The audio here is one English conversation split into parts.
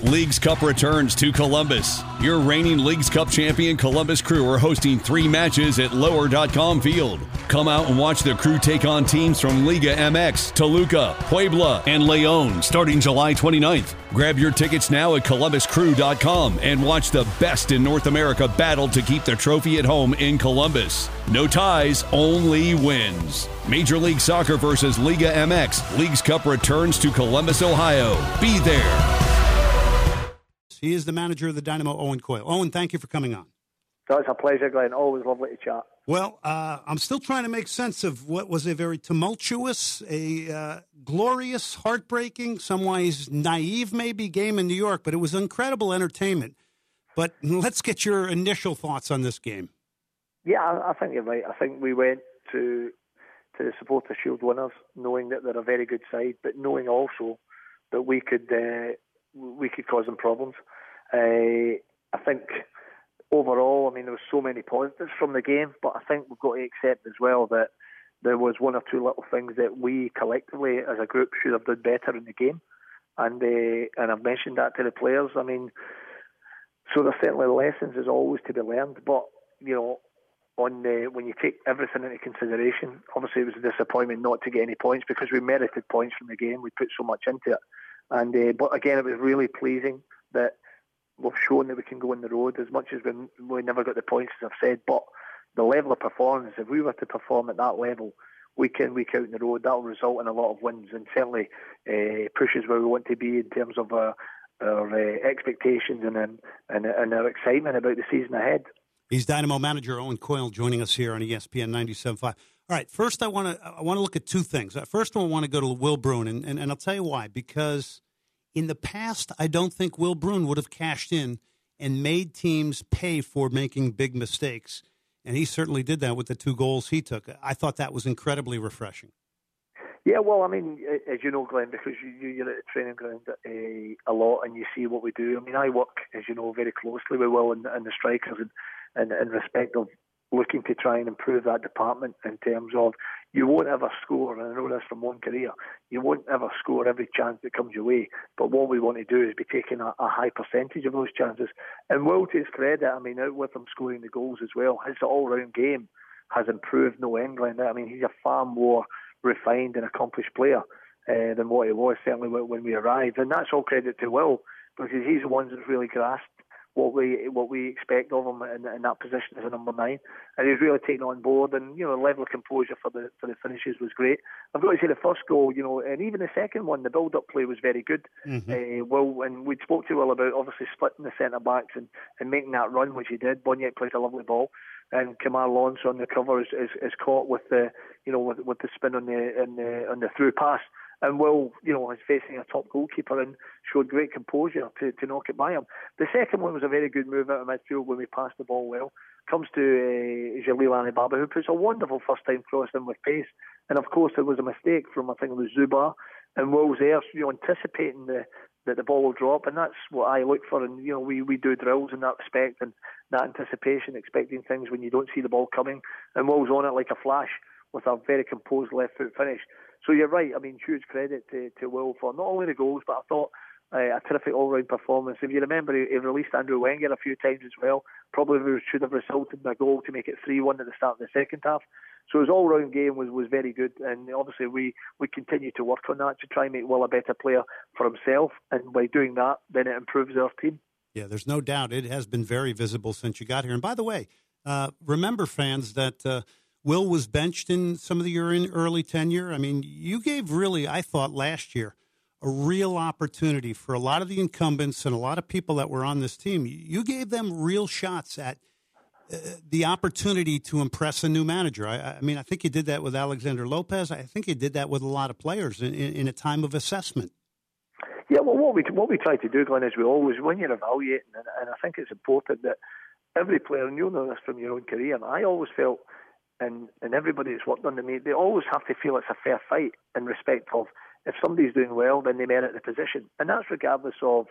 Leagues Cup returns to Columbus. Your reigning Leagues Cup champion Columbus Crew are hosting 3 matches at Lower.com Field. Come out and watch the Crew take on teams from Liga MX, Toluca, Puebla, and León starting July 29th. Grab your tickets now at ColumbusCrew.com and watch the best in North America battle to keep the trophy at home in Columbus. No ties, only wins. Major League Soccer versus Liga MX. Leagues Cup returns to Columbus, Ohio. Be there. He is the manager of the Dynamo, Owen Coyle. Owen, thank you for coming on. It's a pleasure, Glenn. Always lovely to chat. Well, I'm still trying to make sense of what was a very tumultuous, a glorious, heartbreaking, some ways naive maybe game in New York, but it was incredible entertainment. But let's get your initial thoughts on this game. Yeah, I think you're right. I think we went to the Supporters' Shield winners knowing that they're a very good side, but knowing also that we could cause them problems. I think overall, I mean, there were so many positives from the game, but I think we've got to accept as well that there was one or two little things that we collectively as a group should have done better in the game. And I've mentioned that to the players. I mean, so there's certainly lessons as always to be learned, but, you know, when you take everything into consideration, obviously it was a disappointment not to get any points because we merited points from the game. We put so much into it. And but again, it was really pleasing that we've shown that we can go on the road as much as we never got the points, as I've said. But the level of performance, if we were to perform at that level, week in, week out on the road, that will result in a lot of wins and certainly pushes where we want to be in terms of our expectations and our excitement about the season ahead. He's Dynamo manager Owen Coyle joining us here on ESPN 97.5. All right, first I want to look at two things. First, I want to go to Will Bruin, and I'll tell you why. Because in the past, I don't think Will Bruin would have cashed in and made teams pay for making big mistakes. And he certainly did that with the 2 goals he took. I thought that was incredibly refreshing. Yeah, well, I mean, as you know, Glenn, because you're at the training ground a lot and you see what we do. I mean, I work, as you know, very closely with Will and the strikers and in respect of looking to try and improve that department in terms of you won't ever score, and I know this from one career, you won't ever score every chance that comes your way. But what we want to do is be taking a high percentage of those chances. And Will, to his credit, I mean, out with him scoring the goals as well, his all-round game has improved no end, Glenn. I mean, he's a far more refined and accomplished player than what he was, certainly when we arrived. And that's all credit to Will, because he's the one that's really grasped what we expect of him in that position as a number 9, and he's really taken on board. And you know, the level of composure for the finishes was great. I've got to say the first goal, you know, and even the second one, the build-up play was very good. Will, and we spoke to Will about obviously splitting the centre backs and making that run, which he did. Boniek played a lovely ball, and Kamar Lawrence on the cover is caught with the spin on the through pass. And Will, you know, is facing a top goalkeeper and showed great composure to knock it by him. The second one was a very good move out of midfield when we passed the ball well. Comes to Jalil Anibaba, who puts a wonderful first-time cross in with pace. And, of course, there was a mistake from, I think it was Zubar. And Will's there, you know, anticipating that the ball will drop. And that's what I look for. And, you know, we do drills in that respect and that anticipation, expecting things when you don't see the ball coming. And Will's on it like a flash with a very composed left-foot finish. So you're right. I mean, huge credit to Will for not only the goals, but I thought a terrific all-round performance. If you remember, he released Andrew Wenger a few times as well. Probably should have resulted in a goal to make it 3-1 at the start of the second half. So his all-round game was very good, and obviously we continue to work on that to try and make Will a better player for himself. And by doing that, then it improves our team. Yeah, there's no doubt. It has been very visible since you got here. And by the way, remember, fans, that Will was benched in some of your early tenure. I mean, you gave really, I thought, last year, a real opportunity for a lot of the incumbents and a lot of people that were on this team. You gave them real shots at the opportunity to impress a new manager. I mean, I think you did that with Alexander Lopez. I think you did that with a lot of players in a time of assessment. Yeah, well, what we try to do, Glenn, is we always, when you're evaluating, and I think it's important that every player, and you'll know this from your own career, and I always felt, and everybody that's worked under me, they always have to feel it's a fair fight in respect of if somebody's doing well, then they merit the position. And that's regardless of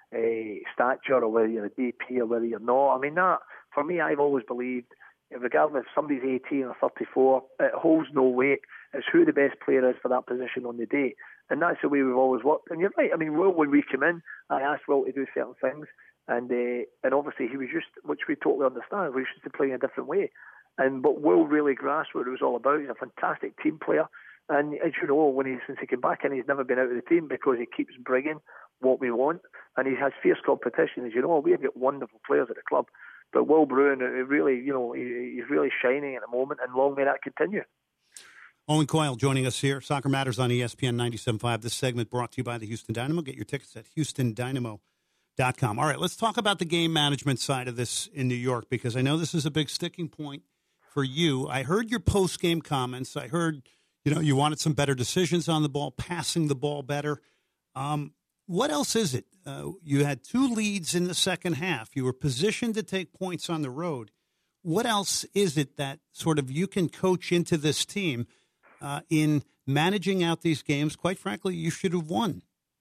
stature or whether you're a DP or whether you're not. I mean, that, for me, I've always believed, regardless if somebody's 18 or 34, it holds no weight. It's who the best player is for that position on the day. And that's the way we've always worked. And you're right. I mean, Will, when we came in, I asked Will to do certain things. And obviously he was used, which we totally understand, we're used to playing a different way. But Will really grasped what it was all about. He's a fantastic team player. And as you know, since he came back in, he's never been out of the team because he keeps bringing what we want. And he has fierce competition. As you know, we've got wonderful players at the club. But Will Bruin, really, he's really shining at the moment, and long may that continue. Owen Coyle joining us here. Soccer Matters on ESPN 97.5. This segment brought to you by the Houston Dynamo. Get your tickets at HoustonDynamo.com. All right, let's talk about the game management side of this in New York, because I know this is a big sticking point for you. I heard your post-game comments. I heard, you wanted some better decisions on the ball, passing the ball better. What else is it? You had 2 leads in the second half. You were positioned to take points on the road. What else is it that sort of you can coach into this team in managing out these games? Quite frankly, you should have won.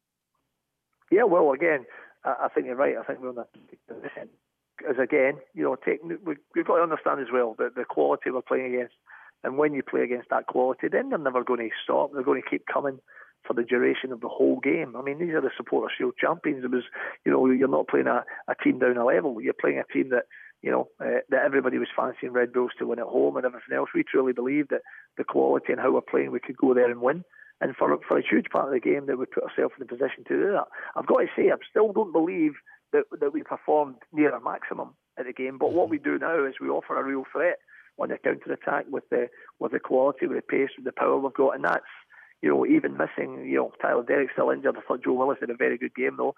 Yeah, well, again, I think you're right. I think we're in that position. As again, we've got to understand as well that the quality we're playing against, and when you play against that quality, then they're never going to stop. They're going to keep coming for the duration of the whole game. I mean, these are the Supporters' Shield champions. It was, you're not playing a team down a level. You're playing a team that, that everybody was fancying Red Bulls to win at home and everything else. We truly believed that the quality and how we're playing, we could go there and win. And for a huge part of the game, that we put ourselves in the position to do that. I've got to say, I still don't believe that we performed near our maximum at the game. But what we do now is we offer a real threat on the counter-attack with the quality, with the pace, with the power we've got. And that's, even missing, Tyler Derrick's still injured. I thought Joe Willis had a very good game, though.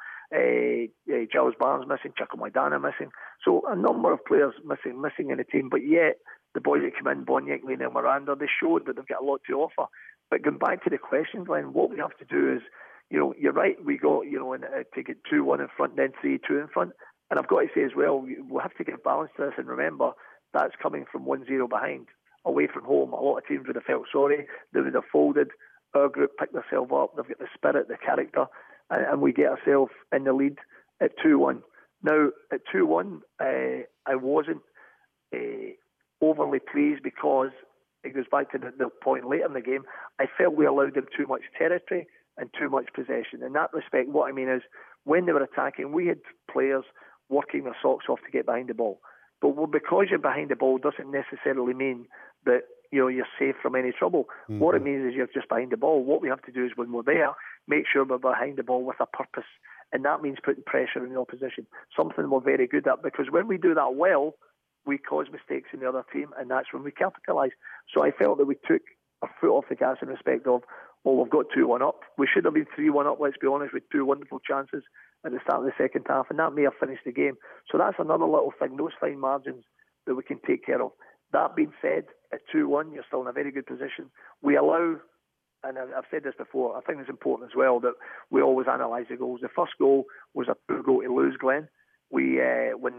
Giles Barnes missing, Chico Maidana missing. So a number of players missing in the team. But yet, the boys that come in, Boniek, Lane and Miranda, they showed that they've got a lot to offer. But going back to the question, Glenn, what we have to do is, you're right, we got, to get 2-1 in front, then 3-2 in front. And I've got to say as well, we'll have to get balance to this. And remember, that's coming from 1-0 behind, away from home. A lot of teams would have felt sorry. They would have folded. Our group picked themselves up. They've got the spirit, the character, and we get ourselves in the lead at 2-1. Now, at 2-1, I wasn't overly pleased because it goes back to the point later in the game. I felt we allowed them too much territory and too much possession. In that respect, what I mean is, when they were attacking, we had players working their socks off to get behind the ball. But because you're behind the ball doesn't necessarily mean that you're safe from any trouble. Mm-hmm. What it means is you're just behind the ball. What we have to do is, when we're there, make sure we're behind the ball with a purpose. And that means putting pressure on the opposition, something we're very good at. Because when we do that well, we cause mistakes in the other team, and that's when we capitalise. So I felt that we took our foot off the gas in respect of, we've got 2-1 up. We should have been 3-1 up, let's be honest, with 2 wonderful chances at the start of the second half, and that may have finished the game. So that's another little thing, those fine margins that we can take care of. That being said, at 2-1, you're still in a very good position. We allow, and I've said this before, I think it's important as well that we always analyse the goals. The first goal was a poor goal to lose, Glenn. We when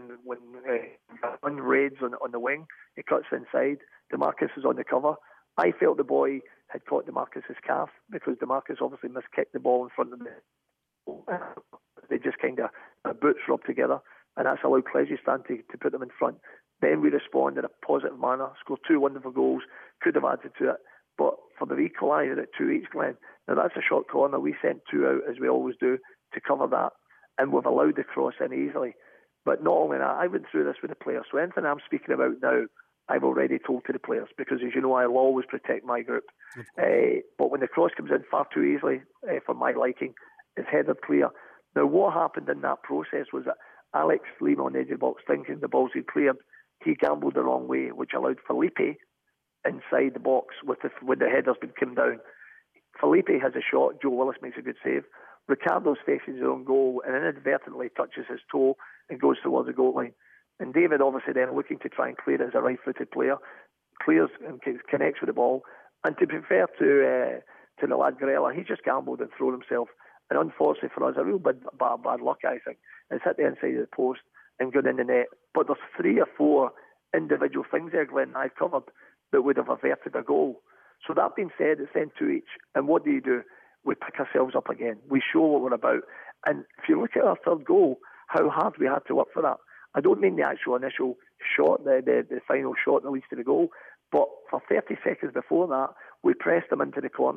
one raids on the wing, it cuts inside. DeMarcus is on the cover. I felt the boy had caught DeMarcus's calf because DeMarcus obviously miskicked the ball in front of him. They just kind of boots rubbed together, and that's allowed Klezistan to put them in front. Then we respond in a positive manner, scored 2 wonderful goals, could have added to it. But for the equaliser at 2 each, Glenn, now that's a short corner. We sent 2 out, as we always do, to cover that, and we've allowed the cross in easily. But not only that, I went through this with the players. So anything I'm speaking about now, I've already told to the players, because as you know, I'll always protect my group. But when the cross comes in far too easily, for my liking, it's headed clear. Now, what happened in that process was that Alex Lima on the edge of the box, thinking the balls he'd cleared, he gambled the wrong way, which allowed Felipe inside the box when the header's been come down. Felipe has a shot, Joe Willis makes a good save. Ricardo's facing his own goal and inadvertently touches his toe and goes towards the goal line. And David, obviously then looking to try and clear it as a right-footed player, clears and connects with the ball. And to be fair to the lad Grella, he just gambled and threw himself. And unfortunately for us, a real bad luck, I think. It's hit the inside of the post and gone in the net. But there's 3 or 4 individual things there, Glenn, I've covered that would have averted a goal. So that being said, it's then 2 each. And what do? We pick ourselves up again. We show what we're about. And if you look at our third goal, how hard we had to work for that. I don't mean the actual initial shot, the final shot that leads to the goal, but for 30 seconds before that, we pressed them into the corner.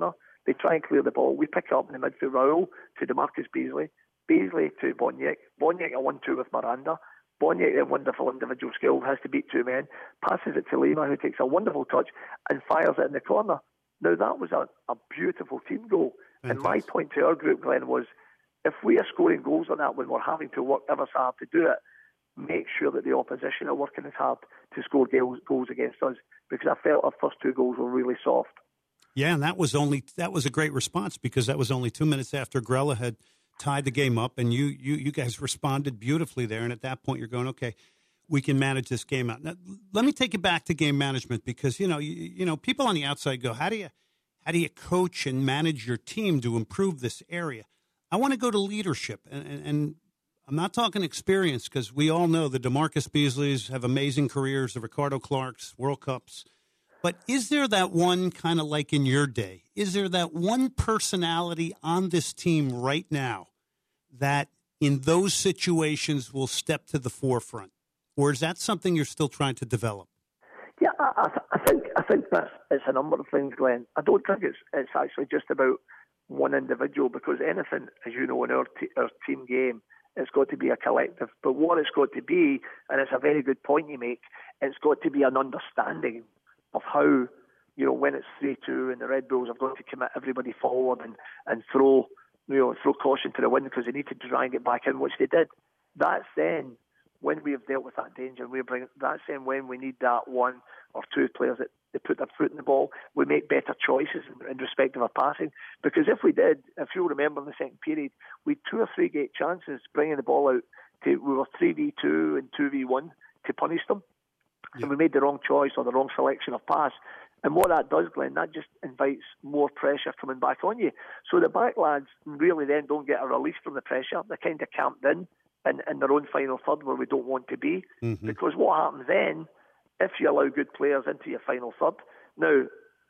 They try and clear the ball. We pick up in the midfield. Raul to DeMarcus Beasley. Beasley to Boniek. Boniek a 1-2 with Miranda. Boniek, a wonderful individual skill, has to beat two men. Passes it to Lima, who takes a wonderful touch and fires it in the corner. Now, that was a beautiful team goal. Fantastic. And my point to our group, Glenn, was if we are scoring goals on that when we're having to work ever so hard to do it, make sure that the opposition are working as hard to score goals against us, because I felt our first two goals were really soft. Yeah, and that was a great response, because that was only 2 minutes after Grella had tied the game up, and you guys responded beautifully there. And at that point, you're going, okay, we can manage this game out. Now, let me take you back to game management, because you know people on the outside go, how do you coach and manage your team to improve this area? I want to go to leadership, and I'm not talking experience, because we all know the DeMarcus Beasleys have amazing careers, the Ricardo Clarks, World Cups. But is there that one, kind of like in your day, is there that one personality on this team right now that in those situations will step to the forefront? Or is that something you're still trying to develop? Yeah, I think it's a number of things, Glenn. I don't think it's actually just about one individual, because anything, as you know, in our team game, it's got to be a collective. But what it's got to be, and it's a very good point you make, it's got to be an understanding of how, when it's 3-2 and the Red Bulls have got to commit everybody forward and throw caution to the wind because they need to try and get back in, which they did. That's then when we have dealt with that danger. That's then when we need that one or two players that they put their foot in the ball. We make better choices in respect of our passing. Because if we did, if you'll remember in the second period, we had 2 or 3 great chances bringing the ball out. We were 3v2 and 2v1 to punish them. And we made the wrong choice or the wrong selection of pass. And what that does, Glenn, that just invites more pressure coming back on you. So the back lads really then don't get a release from the pressure. They're kind of camped in their own final third where we don't want to be. Mm-hmm. Because what happens then, if you allow good players into your final third, now,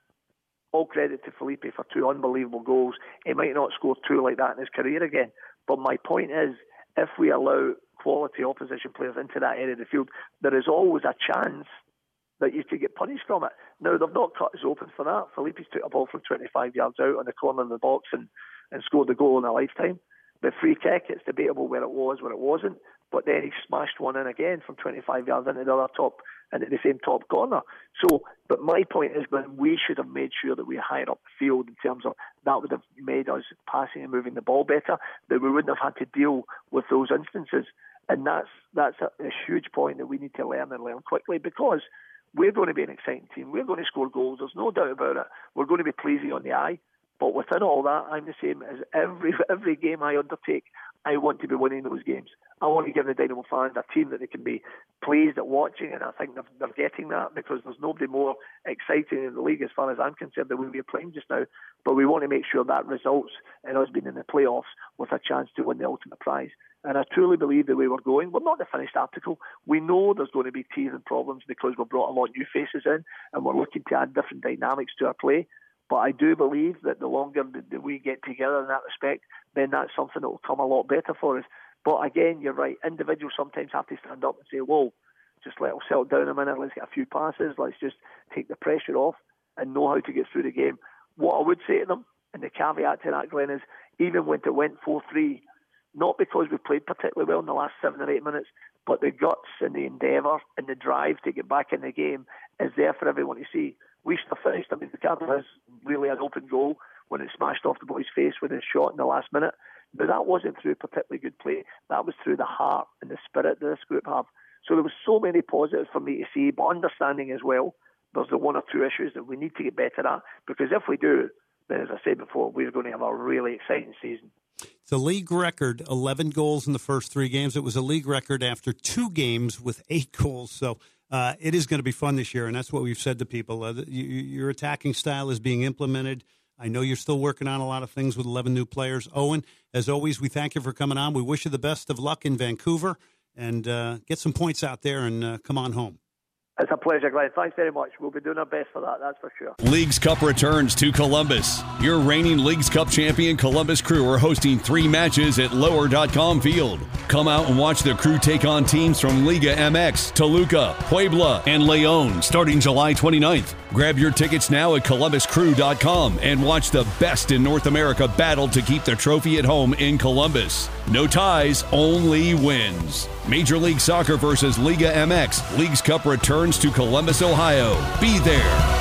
all credit to Felipe for 2 unbelievable goals. He might not score 2 like that in his career again. But my point is, if we allow quality opposition players into that area of the field, there is always a chance that you could get punished from it. Now, they've not cut us open for that. Felipe's took a ball from 25 yards out on the corner of the box and scored a goal in a lifetime. The free kick, it's debatable where it was, where it wasn't, but then he smashed one in again from 25 yards into the other top, into the same top corner. So, but my point is, Glenn, we should have made sure that we higher up the field in terms of that would have made us passing and moving the ball better, that we wouldn't have had to deal with those instances. And that's a huge point that we need to learn and learn quickly, because we're going to be an exciting team. We're going to score goals. There's no doubt about it. We're going to be pleasing on the eye. But within all that, I'm the same as every game I undertake. I want to be winning those games. I want to give the Dynamo fans a team that they can be pleased at watching, and I think they're getting that, because there's nobody more exciting in the league as far as I'm concerned than we're playing just now. But we want to make sure that results in us being in the playoffs with a chance to win the ultimate prize. And I truly believe the way we're going, we're not the finished article. We know there's going to be teething problems because we've brought a lot of new faces in and we're looking to add different dynamics to our play. But I do believe that the longer that we get together in that respect, then that's something that will come a lot better for us. But again, you're right. Individuals sometimes have to stand up and say, whoa, just let us settle down a minute. Let's get a few passes. Let's just take the pressure off and know how to get through the game. What I would say to them, and the caveat to that, Glenn, is even when it went 4-3, not because we played particularly well in the last 7 or 8 minutes, but the guts and the endeavour and the drive to get back in the game is there for everyone to see. We should have finished. I mean, Ricardo has really an open goal when it smashed off the boy's face with his shot in the last minute. But that wasn't through particularly good play. That was through the heart and the spirit that this group have. So there was so many positives for me to see, but understanding as well, there's the 1 or 2 issues that we need to get better at. Because if we do, then as I said before, we're going to have a really exciting season. It's a league record, 11 goals in the first 3 games. It was a league record after 2 games with 8 goals. So it is going to be fun this year, and that's what we've said to people. Your attacking style is being implemented. I know you're still working on a lot of things with 11 new players. Owen, as always, we thank you for coming on. We wish you the best of luck in Vancouver, and get some points out there and come on home. It's a pleasure, Glenn. Thanks very much. We'll be doing our best for that, that's for sure. Leagues Cup returns to Columbus. Your reigning Leagues Cup champion Columbus Crew are hosting 3 matches at Lower.com Field. Come out and watch the Crew take on teams from Liga MX, Toluca, Puebla, and Leon starting July 29th. Grab your tickets now at ColumbusCrew.com and watch the best in North America battle to keep the trophy at home in Columbus. No ties, only wins. Major League Soccer versus Liga MX. Leagues Cup returns to Columbus, Ohio. Be there.